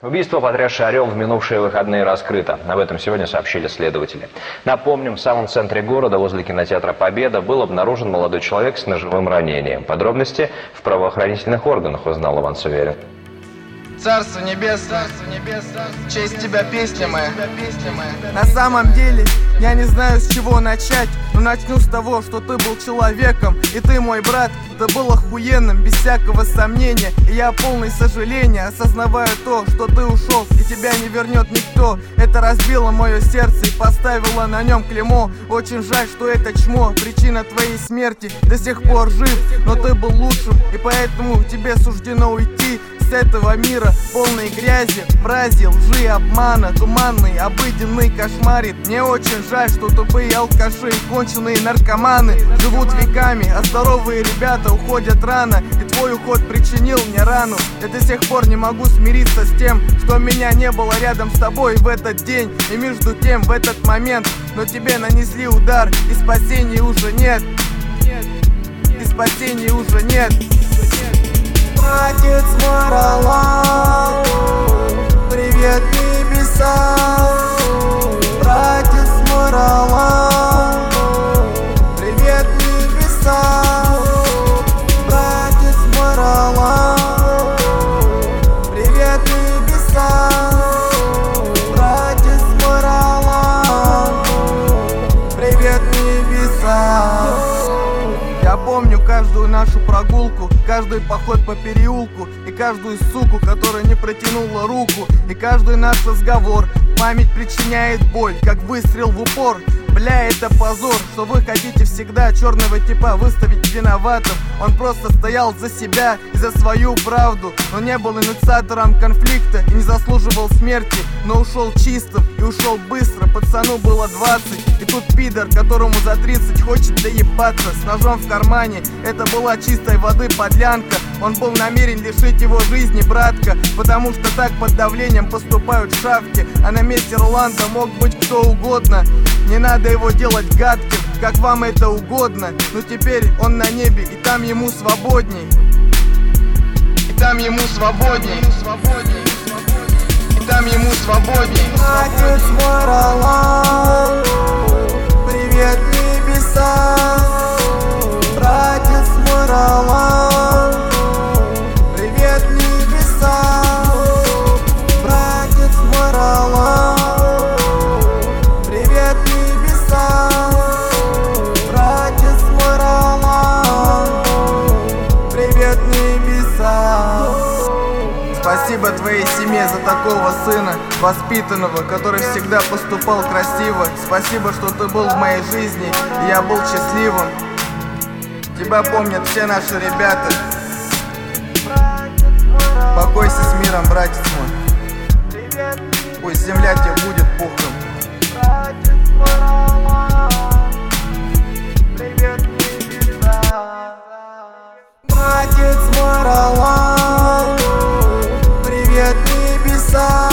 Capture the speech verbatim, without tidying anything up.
Убийство, потрясшее Орел, в минувшие выходные раскрыто. Об этом сегодня сообщили следователи. Напомним, в самом центре города, возле кинотеатра «Победа», был обнаружен молодой человек с ножевым ранением. Подробности в правоохранительных органах, узнал Иван Суверин. Царство небесное, в честь тебя песня моя. На самом деле, я не знаю, с чего начать, но начну с того, что ты был человеком, и ты, мой брат, ты был охуенным, без всякого сомнения. И я полный сожаления, осознавая то, что ты ушел, и тебя не вернет никто. Это разбило мое сердце и поставило на нем клеймо. Очень жаль, что это чмо, причина твоей смерти, до сих пор жив. Но ты был лучшим, и поэтому тебе суждено уйти с этого мира, полной грязи, фразе, лжи, обмана, туманный, обыденный кошмарит. Мне очень жаль, что тупые алкаши и конченые наркоманы живут веками, а здоровые ребята уходят рано, и твой уход причинил мне рану. Я до сих пор не могу смириться с тем, что меня не было рядом с тобой в этот день, и между тем в этот момент. Но тебе нанесли удар, и спасения уже нет, и спасения уже нет. Братец Маралан, привет небеса. Братец Маралан, привет небеса. Братец Маралан, привет небеса. Братец Маралан, привет небеса. Я помню каждую нашу прогулку, каждый поход по переулку, и каждую суку, которая не протянула руку, и каждый наш разговор. Память причиняет боль, как выстрел в упор. Бля, это позор, что вы хотите всегда черного типа выставить виноватым. Он просто стоял за себя и за свою правду, но не был инициатором конфликта и не заслуживал смерти, но ушел чистым и ушел быстро. Пацану было двадцать, и тут пидор, которому за тридцать хочет доебаться, с ножом в кармане. Это была чистой воды подлянка. Он был намерен лишить его жизни, братка, потому что так под давлением поступают шавки. А на месте Роланда мог быть кто угодно. Не надо его делать гадким, как вам это угодно. Но теперь он на небе, и там ему свободней. И там ему свободней. И там ему свободней. Братец Маралан, привет небеса. Братец Маралан, привет небеса. Братец Маралан, привет небеса. Братец Маралан, привет небеса. Спасибо твоей семье за такого сына, воспитанного, который всегда поступал красиво. Спасибо, что ты был в моей жизни, и я был счастливым. Тебя помнят все наши ребята. Покойся с миром, братец мой. Пусть земля тебе будет пухом. Братец Маралан, привет небеса.